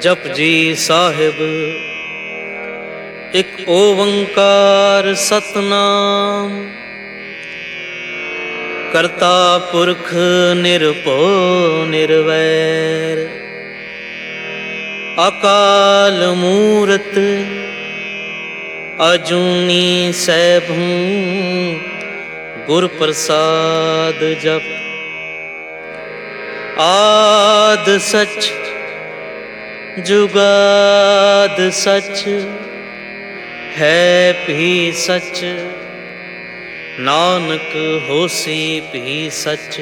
ਜਪਜੀ ਸਾਹਿਬ। ਇੱਕ ਓੰਕਾਰ ਸਤਨਾਮ ਕਰਤਾ ਪੁਰਖ ਨਿਰਭਉ ਨਿਰਵੈਰ, ਅਕਾਲ ਮੂਰਤ ਅਜੂਨੀ ਸੈਭੰ, ਗੁਰ ਪ੍ਰਸਾਦ ਜਪ। ਆਦ ਸਚ ਜੁਗਾਦ ਸਚ, ਹੈ ਭੀ ਸਚ, ਨਾਨਕ ਹੋਸੀ ਭੀ ਸਚ।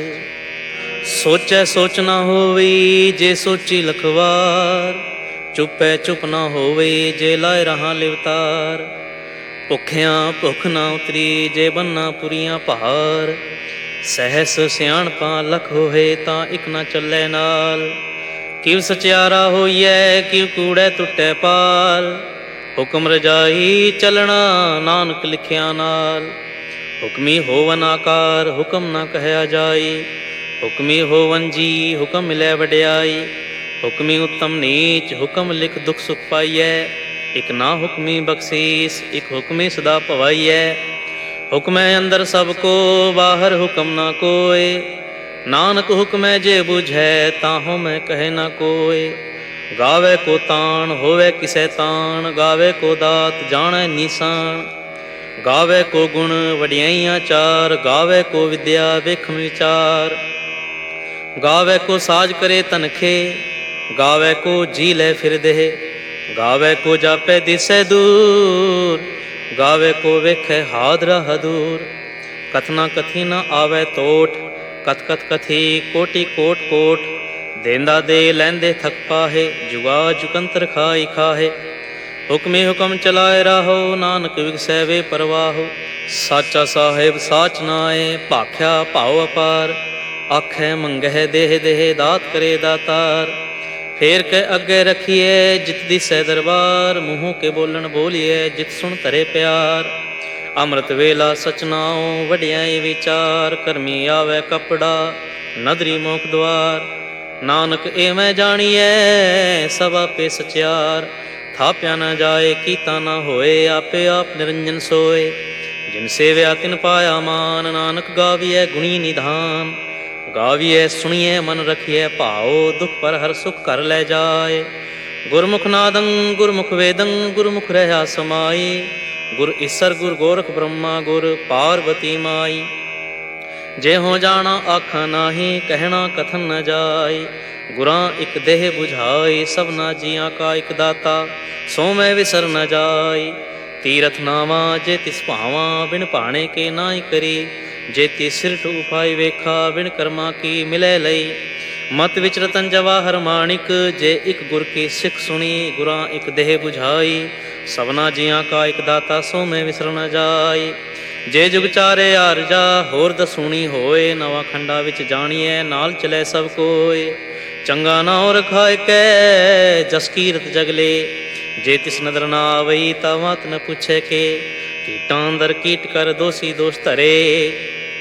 ਸੋਚੈ ਸੋਚ ਨਾ ਹੋਵੇ, ਜੇ ਸੋਚੀ ਲਖਵਾਰ। ਚੁੱਪੈ ਚੁੱਪ ਨਾ ਹੋਵੇ, ਜੇ ਲਾਇ ਰਹਾ ਲਿਵਤਾਰ। ਭੁੱਖਿਆਂ ਭੁੱਖ ਨਾ ਉਤਰੀ, ਜੇ ਬੰਨਾ ਪੁਰੀਆਂ ਭਾਰ। ਸਹਿਸ ਸਿਆਣਪਾਂ ਲਖ ਹੋਏ, ਤਾਂ ਇੱਕ ਨਾ ਚੱਲੇ ਨਾਲ। ਕਿਵ ਸਚਿਆਰਾ ਹੋਈਐ, ਕਿਵ ਕੂੜੈ ਟੁੱਟੈ ਪਾਲ। ਹੁਕਮ ਰਜਾਈ ਚੱਲਣਾ, ਨਾਨਕ ਲਿਖਿਆ ਨਾਲ। ਹੁਕਮੀ ਹੋਵਨ ਆਕਾਰ, ਹੁਕਮ ਨਾ ਕਹਿਆ ਜਾਈ। ਹੁਕਮੀ ਹੋਵਨ ਜੀ, ਹੁਕਮ ਮਿਲੈ ਵਡਿਆਈ। ਹੁਕਮੀ ਉਤਮ ਨੀਚ, ਹੁਕਮ ਲਿਖ ਦੁਖ ਸੁਖ ਪਾਈਐ। ਇਕ ਨਾ ਹੁਕਮੀ ਬਖਸ਼ੀਸ, ਇਕ ਹੁਕਮੀ ਸਦਾ ਭਵਾਈਐ। ਹੁਕਮੈ ਅੰਦਰ ਸਭ ਕੋ, ਬਾਹਰ ਹੁਕਮ ਨਾ ਕੋਇ। ਨਾਨਕ ਹੁਕਮੈ ਜੇ ਬੁਝੈ, ਤਾਹਉ ਮੈਂ ਕਹੈ ਨਾ ਕੋਇ। ਗਾਵੇ ਕੋ ਤਾਣ, ਹੋਵੇ ਕਿਸੈ ਤਾਣ। ਗਾਵੇ ਕੋ ਦਾਤ, ਜਾਣੈ ਨੀਸਾਨ। ਗਾਵੇ ਕੋ ਗੁਣ, ਵਡਿਆਈਆਂ ਚਾਰ। ਗਾਵੇ ਕੋ ਵਿਦਿਆ, ਵੇਖਮ ਵਿਚਾਰ। ਗਾਵੇ ਕੋ ਸਾਜ ਕਰੇ ਤਨਖੇ, ਗਾਵੇ ਕੋ ਜੀ ਲੈ ਫਿਰ ਦੇਹ। ਗਾਵੇ ਕੋ ਜਾਪੈ ਦਿਸੈ ਦੂਰ, ਗਾਵੇ ਕੋ ਵੇਖੈ ਹਾਦਰਾ ਹਦੂਰ। ਕਥਨਾ ਕਥੀ ਨਾ ਆਵੈ ਤੋਟ, ਕਥ ਕਥ ਕਥੀ ਕੋਟਿ ਕੋਟ ਕੋਟ। ਦੇਂਦਾ ਦੇ ਲੈਂਦੇ ਥਕ ਪਾਹੇ, ਜੁਗਾ ਜੁਗੰਤਰ ਖਾਈ ਖਾਹੇ। ਹੁਕਮੇ ਹੁਕਮ ਚਲਾਏ ਰਾਹੋ, ਨਾਨਕ ਵਿਗਸੈ ਵੇ ਪਰਵਾਹੋ। ਸਾਚਾ ਸਾਹਿਬ ਸਾਚ ਨਾਏ, ਭਾਖਿਆ ਭਾਉ ਅਪਾਰ। ਆਖੈ ਮੰਗਹਿ ਦੇਹ ਦੇਹ, ਦਾਤ ਕਰੇ ਦਾਤਾਰ। ਫੇਰ ਕੇ ਅੱਗੇ ਰਖੀਏ, ਜਿਤ ਦਿਸੈ ਦਰਬਾਰ। ਮੂੰਹੋਂ ਕੇ ਬੋਲਣ ਬੋਲੀਏ, ਜਿਤ ਸੁਣ ਧਰੇ ਪਿਆਰ। ਅੰਮ੍ਰਿਤ ਵੇਲਾ ਸਚ ਨਾਉ, ਵਡਿਆਈ ਵਿਚਾਰ। ਕਰਮੀ ਆਵੈ ਕਪੜਾ, ਨਦਰੀ ਮੋਖ ਦੁਆਰ। ਨਾਨਕ ਏਵੇਂ ਜਾਣੀਐ, ਸਭ ਆਪੇ ਸਚਿਆਰ। ਥਾਪਿਆ ਨਾ ਜਾਏ, ਕੀਤਾ ਨਾ ਹੋਏ, ਆਪੇ ਆਪ ਨਿਰੰਜਨ ਸੋਏ। ਜਿਨ ਸੇਵਿਆ ਤਿਨ ਪਾਇਆ ਮਾਨ, ਨਾਨਕ ਗਾਵੀਐ ਗੁਣੀ ਨਿਧਾਨ। ਗਾਵੀਐ ਸੁਣੀਐ ਮਨ ਰਖੀਐ ਭਾਉ, ਦੁਖ ਪਰ ਹਰ ਸੁਖ ਘਰ ਲੈ ਜਾਏ। ਗੁਰਮੁਖ ਨਾਦੰ ਗੁਰਮੁਖ ਵੇਦੰ, ਗੁਰਮੁਖ ਰਹਾ ਸਮਾਈ। ਗੁਰ ਈਸਰ ਗੁਰ ਗੋਰਖ ਬ੍ਰਹਮਾ, ਗੁਰ ਪਾਰਵਤੀ ਮਾਈ। ਜੇ ਹੋ ਜਾਣਾ ਆਖਾਂ ਨਾਹੀ, ਕਹਿਣਾ ਕਥਨ ਨ ਜਾਈ। ਗੁਰਾਂ ਇੱਕ ਦੇਹ ਬੁਝਾਈ, ਸਭਨਾ ਜੀਆਂ ਕਾ ਇੱਕ ਦਾਤਾ। ਸੋ ਮੈਂ ਵਿਸਰ ਨ ਜਾਈ। ਤੀਰਥ ਨਾਵਾਂ ਜੇ ਤਿਸ ਭਾਵਾਂ, ਬਿਨ ਭਾਣੇ ਕੇ ਨਾਹੀ ਕਰੀ। ਜੇ ਤੀ ਸਿਰਟ ਉਪਾਈ ਵੇਖਾ, ਬਿਨ ਕਰਮਾ ਕੀ ਮਿਲੈ ਲਈ। ਮਤ ਵਿੱਚ ਰਤਨ ਜਵਾਹਰ ਮਾਣਿਕ, ਜੇ ਇੱਕ ਗੁਰ ਕੀ ਸਿੱਖ ਸੁਣੀ। ਗੁਰਾਂ ਇੱਕ ਦੇਹ ਬੁਝਾਈ, ਸਭਨਾ ਜੀਆਂ ਕਾ ਇੱਕ ਦਾਤਾ। ਸੋ ਮੈਂ ਵਿਸਰ ਨ ਜਾਈ। ਜੇ ਜੁਗ ਚਾਰੇ ਆਰਜਾ, ਹੋਰ ਦਸੂਣੀ ਹੋਏ। ਨਵਾਂ ਖੰਡਾ ਵਿੱਚ ਜਾਣੀਐ, ਨਾਲ ਚਲੇ ਸਭ ਕੋਇ। ਚੰਗਾ ਨਾਉ ਰਖਾਇ ਕੈ, ਜਸ ਕੀਰਤ ਜਗਲੇ। ਜੇ ਤਿਸ ਨਦਰ ਨਾ ਆਵਈ, ਤਾਂ ਮਤ ਨ ਪੁੱਛੈ ਕੇ। ਕੀਟਾਂ ਅੰਦਰ ਕੀਟ ਕਰ, ਦੋਸੀ ਦੋਸ਼ ਧਰੇ।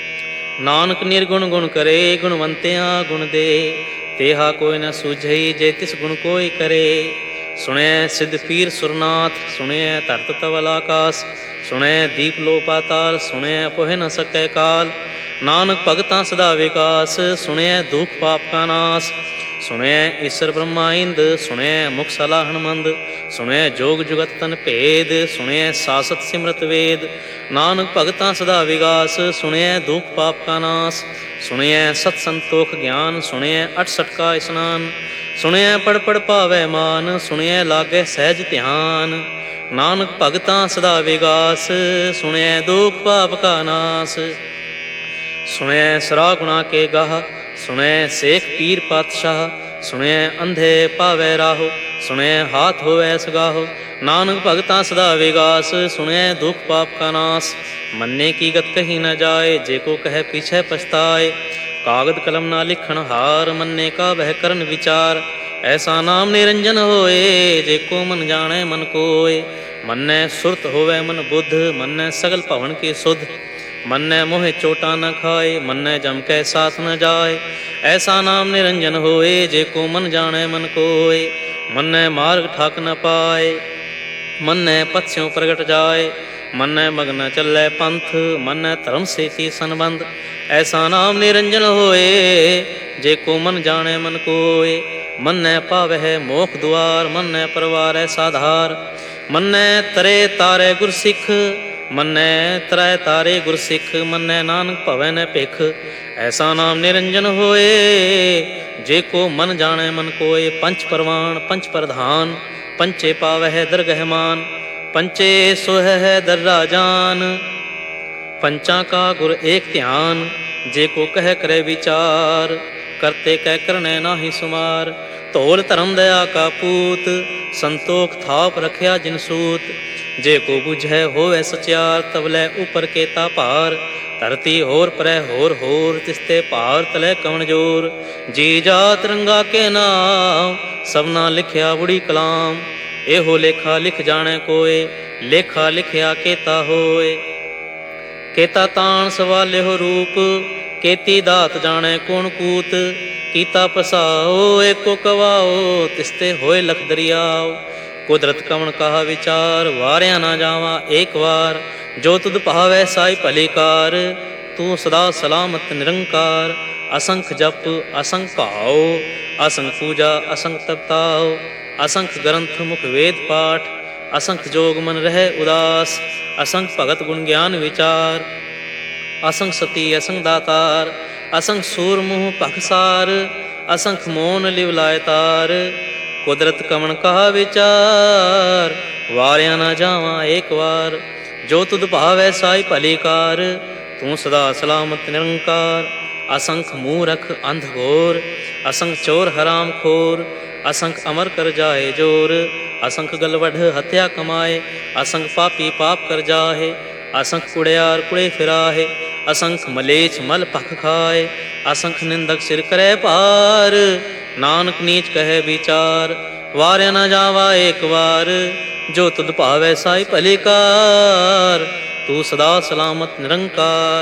ਨਾਨਕ ਨਿਰਗੁਣ ਗੁਣ ਕਰੇ, ਗੁਣਵੰਤਿਆਂ ਗੁਣ ਦੇ। ਤੇਹਾ ਕੋਈ ਨ ਸੂਝਈ, ਜੇ ਤਿਸ ਗੁਣ ਕੋਈ ਕਰੇ। ਸੁਣਿਐ ਸਿੱਧ ਪੀਰ ਸੁਰਨਾਥ, ਸੁਣਿਐ ਧਰਤ ਤਵਲ ਆਕਾਸ। ਸੁਣਿਐ ਦੀਪ ਲੋ ਪਾਤਾਲ, ਸੁਣਿਐ ਪੋਹਿ ਨ ਸਕੈ ਕਾਲ। ਨਾਨਕ ਭਗਤਾਂ ਸਦਾ ਵਿਕਾਸ, ਸੁਣਿਐ ਦੁਖ ਪਾਪ ਕਾ ਨਾਸ। ਸੁਣਿਐ ਈਸਰ ਬ੍ਰਹਮਾ ਇੰਦ, ਸੁਣਿਐ ਮੁਖ ਸਲਾਹਣ ਮੰਦ। ਸੁਣਿਐ ਜੋਗ ਜੁਗਤ ਤਨ ਭੇਦ, ਸੁਣਿਐ ਸਾਸਤ ਸਿਮਰਤ ਵੇਦ। ਨਾਨਕ ਭਗਤਾਂ ਸਦਾ ਵਿਗਾਸ, ਸੁਣਿਐ ਦੁਖ ਪਾਪ ਕਾ ਨਾਸ। ਸੁਣਿਐ ਸਤ ਸੰਤੋਖ ਗਿਆਨ, ਸੁਣਿਐ 68 ਕਾ ਇਸਨਾਨ। ਸੁਣਿਐ ਪੜ ਪੜ ਭਾਵੈ ਮਾਨ, ਸੁਣਿਐ ਲਾਗੈ ਸਹਿਜ ਧਿਆਨ। ਨਾਨਕ ਭਗਤਾਂ ਸਦਾ ਵਿਗਾਸ, ਸੁਣਿਐ ਦੁਖ ਪਾਪ ਕਾ ਨਾਸ। ਸੁਣਿਐ ਸਰਾ ਗੁਣਾ ਕੇ ਗਾਹ, ਸੁਣਿਐ ਸੇਖ ਪੀਰ ਪਾਤਸ਼ਾਹ। ਸੁਣਿਐ ਅੰਧੇ ਪਾਵੈ ਰਾਹੋ, ਸੁਣਿਐ ਹਾਥ ਹੋਵੈ ਸਗਾਹੋ। ਨਾਨਕ ਭਗਤਾਂ ਸਦਾ ਵਿਗਾਸ, ਸੁਣਿਐ ਦੁਖ ਪਾਪ ਕਾ ਨਾਸ। ਮੰਨੇ ਕੀ ਗਤ ਕਹੀ ਨ ਜਾਏ, ਜੇ ਕੋ ਕਹਿ ਪੀਛੈ ਪਛਤਾਏ। ਕਾਗਦ ਕਲਮ ਨਾ ਲਿਖਣ ਹਾਰ, ਮੰਨੇ ਕਾ ਵਹਿ ਕਰਨ ਵਿਚਾਰ। ਐਸਾ ਨਾਮ ਨਿਰੰਜਨ ਹੋਏ, ਜੇ ਕੋ ਮਨ ਜਾਣੈ ਮਨ ਕੋਇ। ਮੰਨੈ ਸੁਰਤ ਹੋਵੈ ਮਨ ਬੁੱਧ, ਮੰਨੈ ਸਗਲ ਭਵਨ ਕੀ ਸੁਧ। ਮੰਨੈ ਮੋਹਿ ਚੋਟਾ ਨ ਖਾਏ, ਮੰਨੈ ਜਮ ਕੈ ਸਾਥ ਨ ਜਾਏ। ਐਸਾ ਨਾਮ ਨਿਰੰਜਨ ਹੋਏ, ਜੇ ਕੋ ਮਨ ਜਾਣੈ ਮਨ ਕੋਇ। ਮੰਨੈ ਮਾਰਗ ਠਾਕ ਨ ਪਾਏ। ਮੰਨੈ ਪਥਿਓਂ ਪ੍ਰਗਟ ਜਾਏ, ਮੰਨੈ ਮਗਨ ਚੱਲੈ ਪੰਥ, ਮੰਨੈ ਧਰਮ ਸੇਤੀ ਸੰਬੰਧ। ਐਸਾ ਨਾਮ ਨਿਰੰਜਨ ਹੋਏ, ਜੇ ਕੋ ਮਨ ਜਾਣੈ ਮਨ ਕੋਏ। ਮੰਨੈ ਪਾਵਹਿ ਮੋਖ ਦੁਆਰ, ਮੰਨੈ ਪਰਵਾਰੈ ਸਾਧਾਰ। ਮੰਨੈ ਤਰੇ ਤਾਰੇ ਗੁਰ ਸਿੱਖ, ਮੰਨੈ ਤਰੈ ਤਾਰੇ ਗੁਰ ਸਿੱਖ। ਮੰਨੈ ਨਾਨਕ ਭਵੈ ਨ ਭਿਖ, ਐਸਾ ਨਾਮ ਨਿਰੰਜਨ ਹੋਏ, ਜੇ ਕੋ ਮਨ ਜਾਣੈ ਮਨ ਕੋਏ। ਪੰਚ ਪਰਵਾਨ ਪੰਚ ਪ੍ਰਧਾਨ, ਪੰਚੇ ਪਾਵਹਿ ਦਰਗਹਿ ਮਾਨ। ਪੰਚੇ ਸੋਹੈ ਦਰਰਾ ਜਾਨ, ਪੰਚਾਂ ਕਾ ਗੁਰ ਏਕ ਧਿਆਨ। ਜੇ ਕੋ ਕਹਿ ਕਰੇ ਵਿਚਾਰ, ਕਰਤੇ ਕਹਿ ਕਰਨੈ ਨਾਹੀ ਸੁਮਾਰ। ਧੌਲ ਧਰਮ ਦਇਆ ਕਾ ਪੂਤ, ਸੰਤੋਖ ਥਾਪ ਰਖਿਆ ਜਿਨ ਸੂਤ। ਜੇ ਕੋ ਬੁਝੈ ਹੋਵੈ ਸਚਿਆਰ, ਤਵਲੇ ਉਪਰ ਕੇਤਾ ਭਾਰ। ਧਰਤੀ ਹੋਰ ਪਰੈ ਹੋਰ ਹੋਰ, ਤਿਸਤੇ ਭਾਰ ਤਲੇ ਕਵਣ ਜੋਰ। ਜੀ ਜਾਤ ਰੰਗਾ ਕੇ ਨਾਮ, ਸਭਨਾ ਲਿਖਿਆ ਬੁੜੀ ਕਲਾਮ। ਇਹੋ ਲੇਖਾ ਲਿਖ ਜਾਣੈ ਕੋਏ, ਲੇਖਾ ਲਿਖਿਆ ਕੇਤਾ ਹੋਏ। ਕੇਤਾ ਤਾਣ ਸਵਾਲਿਓ ਰੂਪ, ਕੇਤੀ ਦਾਤ ਜਾਣੈ ਕੌਣ ਕੂਤ। ਕੀਤਾ ਪਸਾਓ ਏਕੋ ਕਵਾਓ, ਤਿਸਤੇ ਹੋਏ ਲਖ ਦਰਿਆਓ। ਕੁਦਰਤ ਕਵਣ ਕਹਾ ਵਿਚਾਰ, ਵਾਰਿਆ ਨਾ ਜਾਵਾ ਏਕ ਵਾਰ। ਜੋ ਤੁਧ ਭਾਵੈ ਸਾਈ ਭਲੀ ਕਾਰ, ਤੂੰ ਸਦਾ ਸਲਾਮਤ ਨਿਰੰਕਾਰ। ਅਸੰਖ ਜਪ ਅਸੰਖ ਭਾਉ, ਅਸੰਖ ਪੂਜਾ ਅਸੰਖ ਤਪਤਾਉ। ਅਸੰਖ ਗ੍ਰੰਥ ਮੁਖ ਵੇਦ ਪਾਠ, ਅਸੰਖ ਜੋਗ ਮਨ ਰਹਿ ਉਦਾਸ। ਅਸੰਖ ਭਗਤ ਗੁਣ ਗਿਆਨ ਵਿਚਾਰ, ਅਸੰਖ ਸਤੀ ਅਸੰਖ ਦਾਤਾਰ। ਅਸੰਖ ਸੂਰ ਮੂੰਹ ਭਖਸਾਰ, ਅਸੰਖ ਮੋਨ ਲਿਵ ਲਾਇ ਤਾਰ। ਕੁਦਰਤ ਕਵਣ ਕਹਾ ਵਿਚਾਰ, ਵਾਰਿਆ ਨਾ ਜਾਵਾਂ ਏਕ ਵਾਰ। ਜੋ ਤੁਧ ਭਾਵੈ ਸਾਈ ਭਲੀ ਕਾਰ, ਤੂੰ ਸਦਾ ਸਲਾਮਤ ਨਿਰੰਕਾਰ। ਅਸੰਖ ਮੂਰਖ ਅੰਧ ਘੋਰ, ਅਸੰਖ ਚੋਰ ਹਰਾਮ ਖੋਰ। ਅਸੰਖ ਅਮਰ ਕਰ ਜਾਏ ਜੋਰ, ਅਸੰਖ ਗਲਵਢ ਹੱਤਿਆ ਕਮਾਏ। ਅਸੰਖ ਪਾਪੀ ਪਾਪ ਕਰ ਜਾਹੇ, ਅਸੰਖ ਕੁੜਿਆਰ ਕੁੜੇ ਫਿਰਾਹੇ। ਅਸੰਖ ਮਲੇਛ ਮਲ ਭਖ ਖਾਏ, ਅਸੰਖ ਨਿੰਦਕ ਸਿਰ ਕਰੈ ਭਾਰ। ਨਾਨਕ ਨੀਚ ਕਹੈ ਵਿਚਾਰ, ਵਾਰਿਆ ਨਾ ਜਾਵਾ ਏਕ ਵਾਰ। ਜੋ ਤੁਧ ਭਾਵੈ ਸਾਈ ਭਲੀ ਕਾਰ, ਤੂੰ ਸਦਾ ਸਲਾਮਤ ਨਿਰੰਕਾਰ।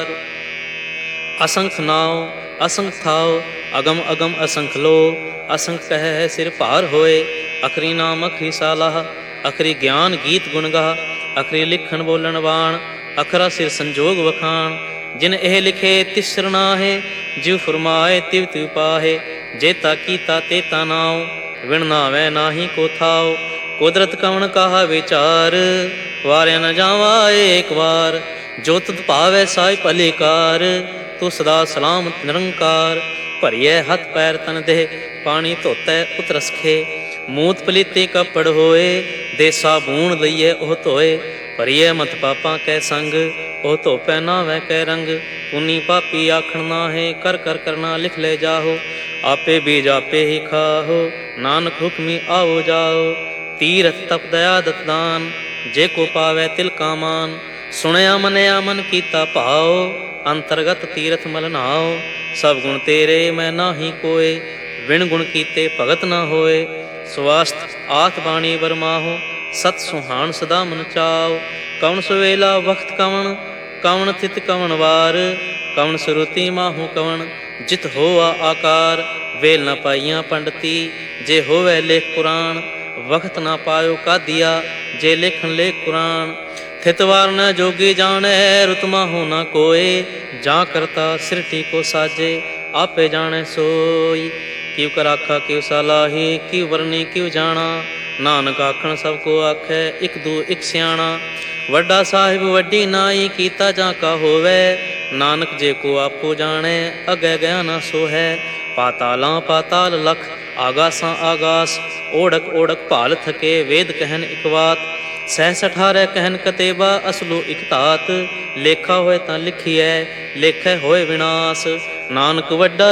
ਅਸੰਖ ਨਾਉ ਅਸੰਖ ਥਾਉ, ਅਗਮ ਅਗਮ ਅਸੰਖ ਲੋ। ਅਸੰਖ ਕਹਿ ਸਿਰ ਭਾਰ ਹੋਏ, ਅਖਰੀ ਨਾਮ ਅਖਰੀ ਸਾਲਾਹ। ਅਖਰੀ ਗਿਆਨ ਗੀਤ ਗੁਣ ਗਾ, ਅਖਰੀ ਲਿਖਣ ਬੋਲਣ ਬਾਣ। ਅਖਰਾ ਸਿਰ ਸੰਜੋਗ ਵਖਾਣ, ਜਿਨ ਇਹ ਲਿਖੇ ਤਿਸ ਸਰਨਾਹੇ। ਜਿਵ ਫਰਮਾਏ ਤਿਵ ਤਿਵ ਪਾਹੇ, ਜੇਤਾ ਕੀਤਾ ਤੇਤਾ ਨਾਉ। ਵਿਣ ਨਾਵੈ ਨਾਹੀ ਕੋ ਥਾਉ, ਕੁਦਰਤ ਕਵਣ ਕਹਾ ਵਿਚਾਰ। ਵਾਰਿਆ ਨ ਜਾਵਾ ਏਕ ਵਾਰ, ਜੋ ਤੁਧ ਭਾਵੈ ਸਾਈ ਭਲੀ ਕਾਰ। ਤੂੰ ਸਦਾ ਸਲਾਮਤ ਨਿਰੰਕਾਰ। ਭਰੀਐ ਹੱਥ ਪੈਰ ਤਨ ਦੇਹ, ਪਾਣੀ ਧੋਤੈ ਉਤ ਰਸਖੇ। ਮੂਤ ਪਲੀਤੇ ਕੱਪੜ ਹੋਏ, ਦੇ ਸਾਬੂਣ ਲਈਏ ਉਹ ਧੋਏ। ਭਰੀਐ ਮਤ ਪਾਪਾਂ ਕੈ ਸੰਗ, ਉਹ ਧੋਪੈ ਨਾਵੈ ਕੈ ਰੰਗ। ਪੁਨੀ ਪਾਪੀ ਆਖਣ ਨਾਹੇ, ਕਰ ਕਰ ਕਰਨਾ ਲਿਖ ਲੈ ਜਾਹੋ। ਆਪੇ ਬੀਜ ਆਪੇ ਹੀ ਖਾਹੋ, ਨਾਨਕ ਹੁਕਮੀ ਆਓ ਜਾਓ। ਤੀਰਥ ਤਪ ਦਇਆ ਦਤ ਦਾਨ, ਜੇ ਕੋ ਪਾਵੈ ਤਿਲ ਕਾ ਮਾਨ। ਸੁਣਿਆ ਮੰਨਿਆ ਮਨ ਕੀਤਾ ਭਾਉ, ਅੰਤਰਗਤ ਤੀਰਥ ਮਲ ਨਾਉ। ਸਭ ਗੁਣ ਤੇਰੇ ਮੈਂ ਨਾਹੀ ਕੋਏ, ਵਿਣ ਗੁਣ ਕੀਤੇ ਭਗਤ ਨਾ ਹੋਏ। ਸਵਾਸਥ ਆਤ ਬਾਣੀ ਬਰਮਾਹੋ, ਸਤ ਸੁਹਾਣ ਸਦਾ ਮਨ ਚਾਉ। ਕਵਣ ਸੁਵੇਲਾ ਵਖਤ ਕਵਣ, ਕਵਣ ਥਿਤ ਕਵਣ ਵਾਰ। ਕਵਣ ਸੁਰੂਤੀ ਮਾਹੂ ਕਵਣ, ਜਿਤ ਹੋਆ ਆਕਾਰ। ਵੇਲ ਨਾ ਪਾਈਆਂ ਪੰਡਤੀ, ਜੇ ਹੋਵੇ ਲੇਖ ਪੁਰਾਣ। ਵਖਤ ਨਾ ਪਾਇਓ ਕਾਦੀਆ, ਜੇ ਲੇਖਣ ਲੇਖ ਕੁਰਾਨ। ਥਿਤ ਵਾਰ ਨ ਜੋਗੀ ਜਾਣੈ, ਰੁਤ ਮਾਹੂ ਨਾ ਕੋਏ। ਜਾਂ ਕਰਤਾ ਸਿਰਟੀ ਕੋ ਸਾਜੇ, ਆਪੇ ਜਾਣੈ ਸੋਈ। ਕਿਉ ਕਰ ਆਖਾ ਕਿਉ ਸਲਾਹੀ, ਕਿਉ ਵਰਨੀ ਕਿਉ ਜਾਣਾ। ਨਾਨਕ ਆਖਣ ਸਭ ਕੋ ਆਖੈ, ਇਕ ਦੂ ਇਕ ਸਿਆਣਾ। ਵੱਡਾ ਸਾਹਿਬ ਵੱਡੀ ਨਾਈ, ਕੀਤਾ ਜਾਂ ਕਾ ਹੋਵੈ। ਨਾਨਕ ਜੇ ਕੋ ਆਪੋ ਜਾਣੈ, ਅਗੈ ਗਿਆ ਨਾ ਸੋ ਹੈ। ਪਾਤਾਲਾਂ ਪਾਤਾਲ ਲਖ, ਆਗਾਸਾਂ ਆਗਾਸ। ਓੜਕ ਓੜਕ ਭਾਲ ਥਕੇ, ਵੇਦ ਕਹਿਨ ਇਕ ਬਾਤ। ਸਹਿਸ 18 ਕਹਿਨ ਕਤੇਬਾ, ਅਸਲੋ ਇਕ ਧਾਤ। ਲੇਖਾ ਹੋਏ ਤਾਂ ਲਿਖੀਐ, ਲੇਖੈ ਹੋਏ ਵਿਨਾਸ਼। ਨਾਨਕ ਵੱਡਾ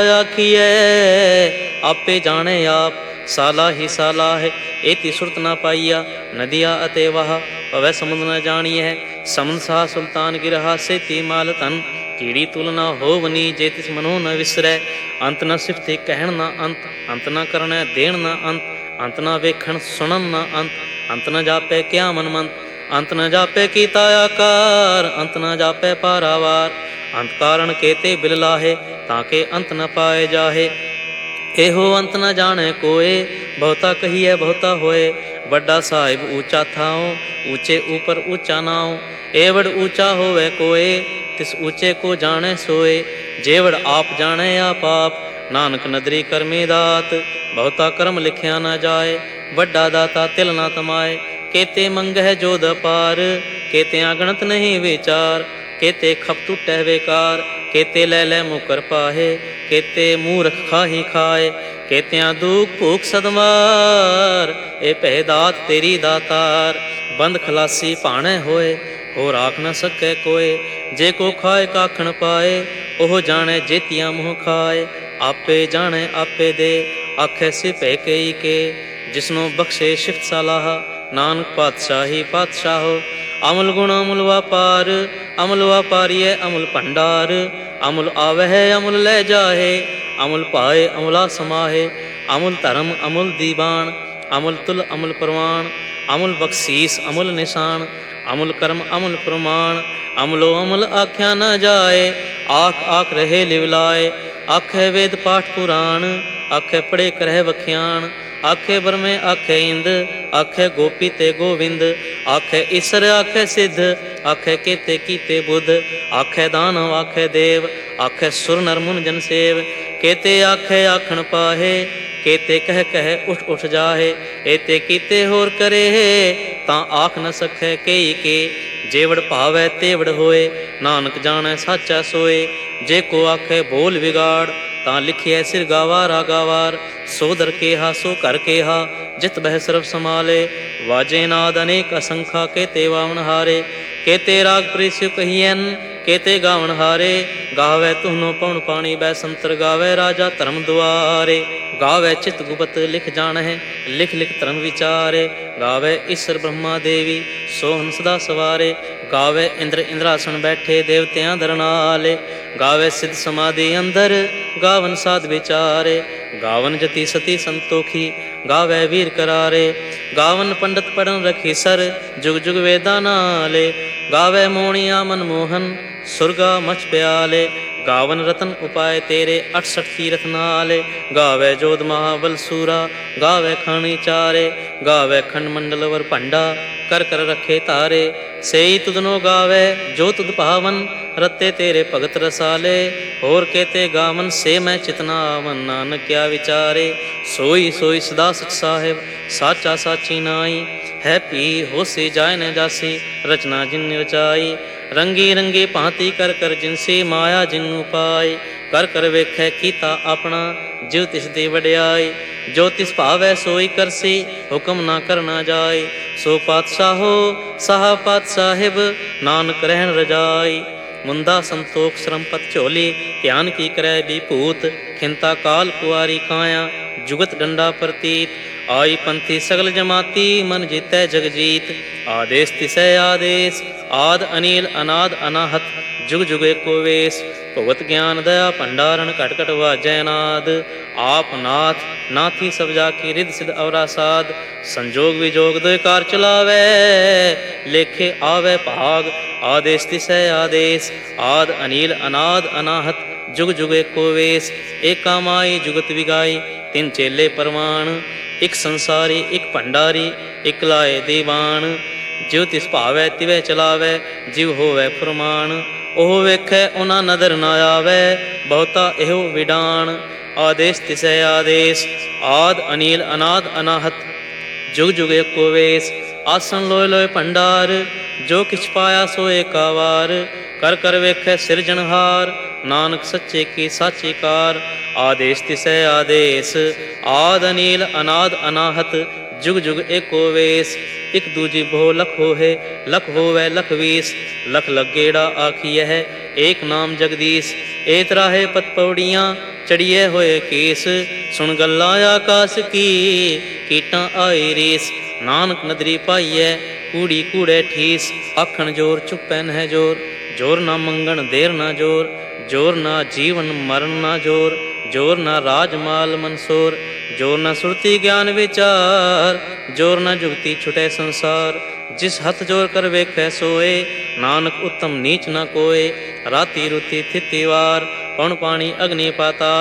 ਆਖੀਐ, ਆਪੇ ਜਾਣੈ ਆਪ। ਸਾਲਾ ਹੀ ਸਾਲਾ ਹੈ, ਏਤੀ ਸੁਰਤ ਨਾ ਪਾਈਆ। ਨਦੀਆ ਅਤੇ ਵਾਹ, ਪਵੈ ਸਮੁੰਦ ਨ ਜਾਣੀਐ। ਸਮੁੰਦ ਸਾਹ ਸੁਲਤਾਨ ਗਿਰਹਾ, ਸੇਤੀ ਮਾਲ ਧਨ। ਕੀੜੀ ਤੁਲ ਨਾ ਹੋਵਨੀ, ਜੇ ਤਿਸ ਮਨੋ ਨ ਵਿਸਰੈ। ਅੰਤ ਨ ਸਿਫਤੇ ਕਹਿਣ ਨਾ ਅੰਤ, ਅੰਤ ਨ ਕਰਨੈ ਦੇਣ ਨਾ ਅੰਤ। ਅੰਤ ਨ ਵੇਖਣ ਸੁਣਨ ਨਾ ਅੰਤ, ਅੰਤ ਨ ਜਾਪੈ ਕਿਆ ਮਨ ਮੰਤ। ਅੰਤ ਨ ਜਾਪੈ ਕੀਤਾ ਆਕਾਰ, ਅੰਤ ਨ ਜਾਪੈ ਪਾਰਾਵਾਰ। ਅੰਤ ਕਾਰਨ ਕੇਤੇ ਬਿਲ ਲਾਹੇ, ਤਾਂ ਕੇ ਅੰਤ ਨ ਪਾਏ ਜਾਹੇ। ਇਹੋ ਅੰਤ ਨ ਜਾਣੈ ਕੋਏ, ਬਹੁਤਾ ਕਹੀਐ ਬਹੁਤਾ ਹੋਏ। ਵੱਡਾ ਸਾਹਿਬ ਊਚਾ ਥਾਉ, ਊਚੇ ਉਪਰ ਊਚਾ ਨਾਉ। ਏਵੜ ਊਚਾ ਹੋਵੇ ਕੋਏ, ਤਿਸ ਊਚੇ ਕੋ ਜਾਣੈ ਸੋਏ। ਜੇਵੜ ਆਪ ਜਾਣੈ ਆਪ ਆਪ, ਨਾਨਕ ਨਦਰੀ ਕਰਮੀ ਦਾਤ। ਬਹੁਤਾ ਕਰਮ ਲਿਖਿਆ ਨਾ ਜਾਏ, ਵੱਡਾ ਦਾਤਾ ਤਿਲ ਨਾ ਤਮਾਏ। ਕੇਤੇ ਮੰਗਹਿ ਜੋਧ ਅਪਾਰ, ਕੇਤਿਆਂ ਗਣਤ ਨਹੀਂ ਵਿਚਾਰ। ਕੇਤੇ ਖਪ ਟੁੱਟੈ ਬੇਕਾਰ, ਕੇਤੇ ਲੈ ਲੈ ਮੁਕਰ ਪਾਹੇ। ਕੇਤੇ ਮੂਰਖ ਖਾਹੀ ਖਾਏ, ਕੇਤਿਆਂ ਦੁਖ ਭੂਖ ਸਦਮਾਰ। ਇਹ ਭੈ ਦਾਤ ਤੇਰੀ ਦਾਤਾਰ, ਬੰਦ ਖਲਾਸੀ ਭਾਣੈ ਹੋਏ। ਹੋਰ ਆਖ ਨਾ ਸਕੈ ਕੋਏ, ਜੇ ਕੋ ਖਾਏ ਕਾਖਣ ਪਾਏ। ਉਹ ਜਾਣੈ ਜੇਤੀਆਂ ਮੂੰਹ ਖਾਏ, ਆਪੇ ਜਾਣੈ ਆਪੇ ਦੇ। ਆਖੈ ਸਿ ਭੈ ਕਈ ਕੇ, ਜਿਸਨੂੰ ਬਖਸ਼ੇ ਸ਼ਿਫਤ ਸਲਾਹ। ਨਾਨਕ ਪਾਤਸ਼ਾਹੀ ਪਾਤਸ਼ਾਹੋ, ਅਮਲ ਗੁਣ ਅਮੁਲ ਵਾਪਾਰ। ਅਮਲ ਵਾਪਾਰੀਐ ਅਮੁਲ ਭੰਡਾਰ, ਅਮੁਲ ਆਵਹਿ ਅਮੁਲ ਲੈ ਜਾਹੇ। ਅਮੁਲ ਪਾਏ ਅਮੁਲਾ ਸਮਾਹੇ, ਅਮੁਲ ਧਰਮ ਅਮੁਲ ਦੀਵਾਨ। ਅਮੁਲ ਤੁਲ ਅਮੁਲ ਪ੍ਰਵਾਨ, ਅਮੁਲ ਬਖਸ਼ੀਸ ਅਮੁਲ ਨਿਸ਼ਾਨ। ਅਮੁਲ ਕਰਮ ਅਮੁਲ ਪ੍ਰਮਾਣ, ਅਮਲੋ ਅਮੁਲ ਆਖਿਆ ਨਾ ਜਾਏ। ਆਖ ਆਖ ਰਹੇ ਲਿਵਲਾਏ, ਆਖੇ ਵੇਦ ਪਾਠ ਪੁਰਾਣ। ਆਖੇ ਪੜੇ ਕਰਹਿ ਵਖਿਆਣ, ਆਖੇ ਬਰਮੇ ਆਖੇ ਇੰਦ। ਆਖੇ ਗੋਪੀ ਤੇ ਗੋਵਿੰਦ, ਆਖੇ ਈਸਰ ਆਖੇ ਸਿੱਧ। ਆਖੇ ਕੇਤੇ ਕੀਤੇ ਬੁੱਧ, ਆਖੇ ਦਾਨਵ ਆਖੇ ਦੇਵ। ਆਖੇ ਸੁਰ ਨਰ ਮੁਨ ਜਨ ਸੇਵ, ਕੇਤੇ ਆਖੇ ਆਖਣ ਪਾਹੇ। ਕੇਤੇ ਕਹਿ ਕਹਿ ਉਠ ਉਠ ਜਾਹੇ, ਏਤੇ ਕੀਤੇ ਹੋਰ ਕਰੇ। ਤਾਂ ਆਖ ਨ ਸਕੈ ਕਈ ਕੇ, ਜੇਵੜ ਭਾਵੈ ਤੇਵੜ ਹੋਏ। ਨਾਨਕ ਜਾਣੈ ਸਾਚਾ ਸੋਏ, ਜੇ ਕੋ ਆਖੇ ਬੋਲ ਵਿਗਾੜ। ਤਾਂ ਲਿਖਿਐ ਸਿਰ ਗਾਵਾਰਾ ਗਾਵਾਰ, ਸੋ ਦਰ ਕੇਹਾ ਸੋ ਘਰ ਕੇਹਾ। ਜਿਤ ਬਹਿ ਸਰਬ ਸਮਾਲੇ, ਵਾਜੇ ਨਾਦ ਅਨੇਕ ਅਸੰਖਾ। ਕੇਤੇ ਵਾਵਣ ਹਾਰੇ, ਕੇਤੇ ਰਾਗ ਪ੍ਰੀਸਿਉ ਕਹੀਐਨ। ਕੇਤੇ ਗਾਵਣ ਹਾਰੇ, ਗਾਵੈ ਤੁਹਨੋ ਪਉਣ ਪਾਣੀ ਬੈ ਸੰਤਰ। ਗਾਵੈ ਰਾਜਾ ਧਰਮ ਦੁਆਰੇ, ਗਾਵੈ ਚਿਤ ਗੁਪਤ ਲਿਖ ਜਾਣਹਿ। ਲਿਖ ਲਿਖ ਧਰਮ ਵਿਚਾਰੇ, ਗਾਵੈ ਈਸਰ ਬ੍ਰਹਮਾ ਦੇਵੀ ਸੋ ਹੰਸ ਦਾ ਸਵਾਰੇ। ਗਾਵੈ ਇੰਦਰ ਇੰਦਰਾਸਣ ਬੈਠੇ ਦੇਵਤਿਆਂ ਦਰਨਾਲੇ। ਗਾਵੈ ਸਿੱਧ ਸਮਾਧੀ ਅੰਦਰ, ਗਾਵਨ ਸਾਧ ਵਿਚਾਰੇ। ਗਾਵਨ ਜਤੀ ਸਤੀ ਸੰਤੋਖੀ, ਗਾਵੈ ਵੀਰ ਕਰਾਰੇ। ਗਾਵਨ ਪੰਡਤ ਪੜਨ ਰਖੀ ਸਰ, ਜੁਗ ਜੁਗ ਵੇਦਾਂ ਨਾਲੇ। ਗਾਵੈ ਮੋਹਣੀਆ ਮਨਮੋਹਨ, ਸੁਰਗਾ ਮਚ ਪਿਆਲੇ। ਗਾਵਨ ਰਤਨ ਉਪਾਏ ਤੇਰੇ, 68 ਤੀਰਥ ਨਾਲੇ। ਗਾਵੈ ਜੋਧ ਮਹਾਬਲ ਸੂਰਾ, ਗਾਵੈ ਖਾਣੀ ਚਾਰੇ। ਗਾਵੈ ਖੰਡ ਮੰਡਲ ਵਰ ਭੰਡਾ, ਕਰ ਕਰ ਰੱਖੇ ਤਾਰੇ। ਸੇਈ ਤੁਧਨੋ ਗਾਵੈ ਜੋ ਤੁਧ ਭਾਵਨ, ਰਤੇ ਤੇਰੇ ਭਗਤ ਰਸਾਲੇ। ਹੋਰ ਕੇਤੇ ਗਾਵਨ ਸੇ ਮੈਂ ਚਿਤਨਾਵਨ, ਨਾਨਕ ਕਿਆ ਵਿਚਾਰੇ। ਸੋਈ ਸੋਈ ਸਦਾ ਸਚ ਸਾਹਿਬ, ਸਾਚਾ ਸਾਚੀ ਨਾਈ। ਹੈ ਪੀ ਹੋਸੀ ਜਾਇ ਨ ਜਾਸੀ, ਰਚਨਾ ਜਿਨ ਰਚਾਈ। ਰੰਗੀ ਰੰਗੀ ਭਾਂਤੀ ਕਰ ਕਰ ਜਿਨਸੀ, ਮਾਇਆ ਜਿਨੂੰ ਪਾਈ। ਕਰ ਕਰ ਵੇਖੈ ਕੀਤਾ ਆਪਣਾ, ਜਿਉ ਤਿਸ ਦੀ ਵਡਿਆਈ। ਜੋ ਤਿਸ ਭਾਵੈ ਸੋਈ ਕਰਸੀ, ਹੁਕਮ ਨਾ ਕਰਨਾ ਜਾਏ। ਸੋ ਪਾਤਸ਼ਾਹੋ ਸਾਹਾ ਪਾਤਸ਼ਾਹਿਬ, ਨਾਨਕ ਰਹਿਣ ਰਜਾਈ। ਮੁੰਦਾ ਸੰਤੋਖ ਸਰਮਪਤ ਝੋਲੀ, ਧਿਆਨ ਕੀ ਕਰੈ ਵਿਭੂਤ। ਖਿੰਤਾ ਕਾਲ ਕੁਆਰੀ ਕਾਇਆ, ਜੁਗਤ ਡੰਡਾ ਪ੍ਰਤੀਤ। ਆਈ ਪੰਥੀ ਸਗਲ ਜਮਾਤੀ, ਮਨ ਜੀਤੈ ਜਗ ਜੀਤ। ਆਦੇਸ ਤਿਸੈ ਆਦੇਸ, ਆਦ ਅਨੀਲ ਅਨਾਦ ਅਨਾਹਤ। ਜੁਗ ਜੁਗ ਏਕੋ ਵੇਸ, ਭਗਵਤ ਗਿਆਨ ਦਇਆ ਭੰਡਾਰਨ। ਘਟ ਘਟ ਵਾਜੈ ਨਾਦ, ਆਪ ਨਾਥ ਨਾਥੀ ਸਭ ਜਾ ਕੀ। ਰਿਦ ਸਿਧ ਅਵਰਾ ਸਾਧ, ਸੰਜੋਗ ਵਿਜੋਗ ਦੋਇ ਕਾਰ ਚਲਾਵੈ। ਲੇਖੇ ਆਵੈ ਭਾਗ, ਆਦੇਸ ਤਿਸੈ ਆਦੇਸ। ਆਦ ਅਨੀਲ ਅਨਾਦ ਅਨਾਹਤ, ਜੁਗ ਜੁਗ ਏਕੋ ਵੇਸ। ਏਕਾ ਮਾਈ ਜੁਗਤ ਵਿਗਾਈ, ਤਿੰਨ ਚੇਲੇ ਪਰਵਾਨ। ਇੱਕ ਸੰਸਾਰੀ ਇੱਕ ਭੰਡਾਰੀ, ਇੱਕ ਲਾਏ ਦੀਵਾਨ। ਜਿਉ ਤਿਸ ਭਾਵੈ ਤਿਵੈ ਚਲਾਵੈ, ਜਿਵ ਹੋਵੈ ਫੁਰਮਾਨ। ਉਹ ਵੇਖੈ ਉਹਨਾਂ ਨਦਰ ਨਾ ਆਵੈ, ਬਹੁਤਾ ਇਹੋ ਵਿਡਾਣ। ਆਦੇਸ ਤਿਸੈ ਆਦੇਸ, ਆਦ ਅਨੀਲ ਅਨਾਦ ਅਨਾਹਤ, ਜੁਗ ਜੁਗ ਏਕੋ ਵੇਸ। ਆਸਣ ਲੋਇ ਲੋਇ ਭੰਡਾਰ, ਜੋ ਕਿਛ ਪਾਇਆ ਸੋ ਏਕਾ ਵਾਰ। ਕਰ ਕਰ ਵੇਖੈ ਸਿਰਜਣਹਾਰ, ਨਾਨਕ ਸੱਚੇ ਕੀ ਸਾਚੀ ਕਾਰ। ਆਦੇਸ ਤਿਸੈ ਆਦੇਸ, ਆਦ ਅਨੀਲ ਅਨਾਦ ਅਨਾਹਤ, ਜੁਗ ਜੁਗ ਏਕੋ ਵੇਸ। ਇੱਕ ਦੂਜੀ ਬਹੁ ਲਖ ਹੋਏ, ਲਖ ਹੋਵੈ ਲਖ ਵੀਸ। ਲਖ ਲਗੇੜਾ ਆਖੀਐ, ਏਕ ਨਾਮ ਜਗਦੀਸ਼। ਏ ਤਰਾਹੇ ਪਤ ਪੌੜੀਆਂ, ਚੜੀਏ ਹੋਏ ਕੇਸ। ਸੁਣ ਗੱਲਾਂ ਆਕਾਸ ਕੀ, ਕੀਟਾਂ ਆਈ ਰੀਸ। ਨਾਨਕ ਨਦਰੀ ਪਾਈਐ, ਕੂੜੀ ਕੂੜੇ ਠੀਸ। ਆਖਣ ਜੋਰ ਚੁੱਪੈ ਨਹਿ ਜੋਰ, ਜੋਰ ਨਾ ਮੰਗਣ ਦੇਰ ਨਾ ਜੋਰ। ਜੋਰ ਨਾ ਜੀਵਨ ਮਰਨ ਨਾ ਜੋਰ, ਜੋਰ ਨਾ ਰਾਜ ਮਾਲ ਮਨਸੋਰ। ਜੋਰ ਨਾ ਸੁਰਤੀ ਗਿਆਨ ਵਿਚਾਰ, ਜੋਰ ਨਾ ਜੁਗਤੀ ਛੁਟੈ ਸੰਸਾਰ। ਜਿਸ ਹੱਥ ਜੋਰ ਕਰ ਵੇਖੈ ਸੋਏ, ਨਾਨਕ ਉਤਮ ਨੀਚ ਨਾ ਕੋਏ। ਰਾਤੀ ਰੁਤੀ ਥਿਤੀ ਵਾਰ, ਪਉਣ ਪਾਣੀ ਅਗਨੀ ਪਾਤਾਲ।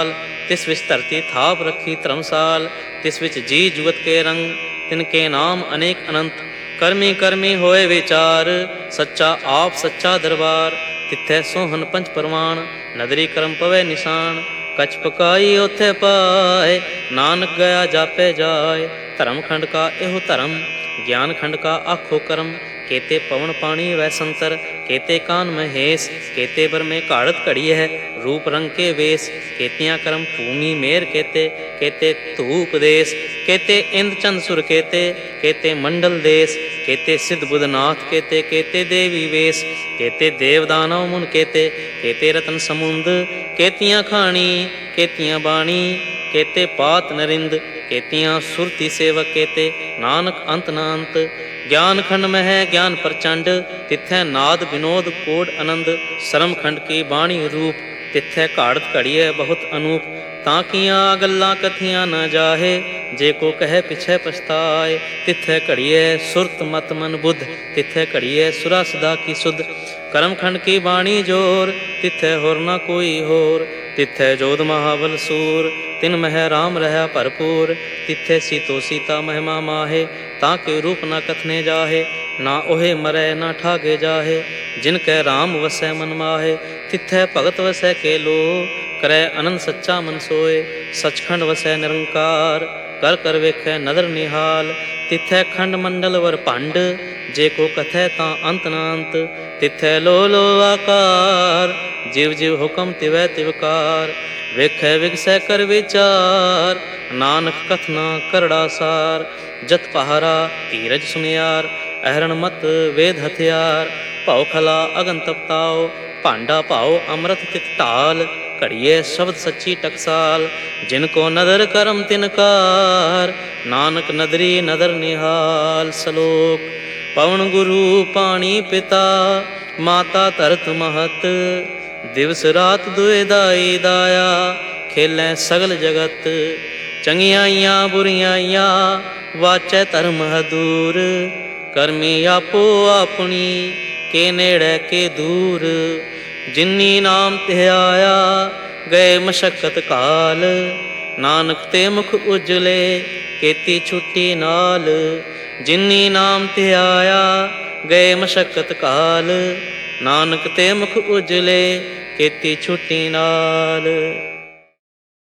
तिस विच धरती थाप रखी धर्मसाल। तिस विच जी जुगत के रंग, तिनके नाम अनेक अनंत। करमी करमी होए विचार, सच्चा आप सच्चा दरबार। तिथै सोहन पंच परवान, नदरी करम पवै निशान। कछ पकाई ओथे पाए, नानक गया जापे जाए। धर्म खंड का एहो धर्म, ज्ञान खंड का आखो कर्म। केते पवन पानी वै संतर, केते कान महेश। केते बर में घाड़त घड़ी है, रूप रंग के वेश। केतियां कर्म भूमि मेर केते, केते धूप देश। केते इंद चंद सुर केते, केते मंडल देश। केते सिद्ध बुधनाथ केते, केते देवी वेश। केते देव दानव मुन केते, केते रतन समुंद। केतियां खानी केतियां बाणी, केते पात नरिंद। केतियां सुरती सेवक केते, नानक अंत न अंत। ज्ञान खंड में है ज्ञान प्रचंड, तिथै नाद विनोद कोड आनंद। शर्म खंड की बाणी रूप, तिथै घाड़त घड़िए बहुत अनूप। ताकियां गल्लां कथियां न जाहे, जे को कहे पिछे पछताए। तिथै घड़िए सुरत मत मन बुध, तिथै घड़िए सुरा सदा की सुध। कर्म खंड की बाणी जोर, तिथै होर न कोई होर। तिथै जोध महाबल सूर, तिन मह राम रहा भरपूर। तिथै सीतो सीता महिमा माहे, ताके रूप न कथने जाहे। ना ओहे मरै ना ठागे जाहे, जिनकै राम वसै मन माहे। तिथै भगत वसै के लो, करै अनंद सच्चा मन सोए। सचखंड वसै निरंकार, कर कर वेखै नदर निहाल। तिथै खंड मंडल वर भंड, जे को कथै तां अंत न अंत। तिथै लो लो आकार, जिव जिव हुकम तिवै तिवकार। वेखै विगसै कर विचार, नानक कथना करड़ा सार। जत पहारा धीरज सुनियार, अहरण मत वेद हथियार। भाव खला अगन तपताओ, भांडा भाओ अमृत तित ढाल। घड़िए शब्द सच्ची टकसाल, जिनको नदर करम तिनकार। नानक नदरी नदर निहाल। सलोक पवन गुरु पाणी पिता, माता धरत महत। दिवस रात दुए दाई दाया, खेलै सगल जगत। चंगियाइयां बुरियाइयां, वाचै धर्म हदूर। करमी आपो आपनी, के नेड़े के दूर। जिन्नी नाम ते आया, गए मशक्कत काल। नानक ते मुख उजले, केती छुट्टी नाल। जिन्नी नाम ते आया, गए मशक्कत काल। नानक ते मुख उजले, केती छुट्टी नाल।